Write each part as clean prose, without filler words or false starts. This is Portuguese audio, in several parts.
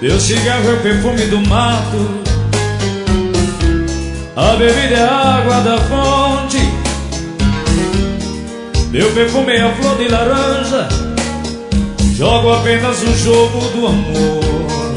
Meu cigarro é o perfume do mato, a bebida é a água da fonte. Meu perfume é a flor de laranja, jogo apenas o jogo do amor.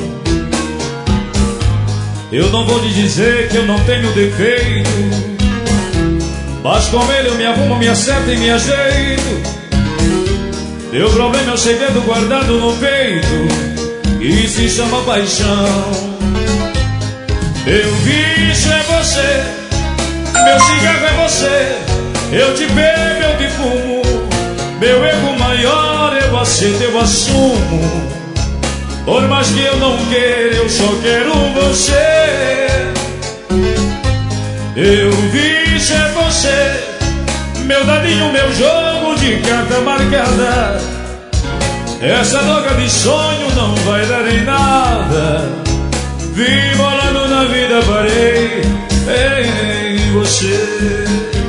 Eu não vou lhe dizer que eu não tenho defeito, mas com ele eu me arrumo, me acerto e me ajeito. Meu problema é o segredo guardado no peito, e se chama paixão. Meu vício é você, meu cigarro é você, eu te bebo, eu te fumo. Meu erro maior eu aceito, eu assumo. Por mais que eu não queira, eu só quero você. Meu vício é você, meu dadinho, meu jogo de carta marcada. Essa droga de sonho não vai dar em nada. Vim bolando na vida, parei em você.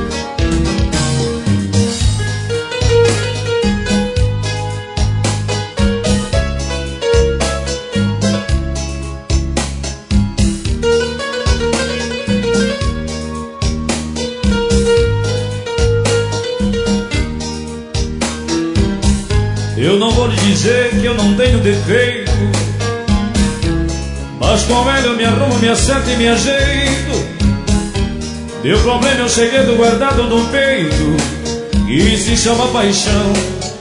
Eu não vou lhe dizer que eu não tenho defeito, mas com ele eu me arrumo, me acerto e me ajeito. Meu problema é um segredo guardado no peito, e se chama paixão.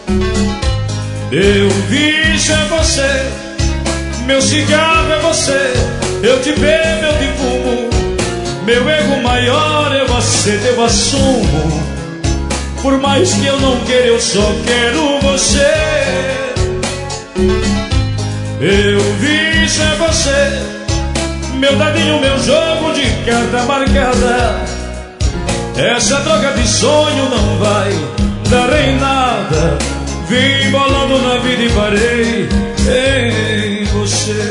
Meu vício é você, meu cigarro é você, eu te bebo, eu te fumo. Meu erro maior eu aceito, eu assumo. Por mais que eu não queira, eu só quero você. Meu vício é você, meu dadinho, meu jogo de carta marcada. Essa droga de sonho não vai dar em nada. Vim bolando na vida e parei em você.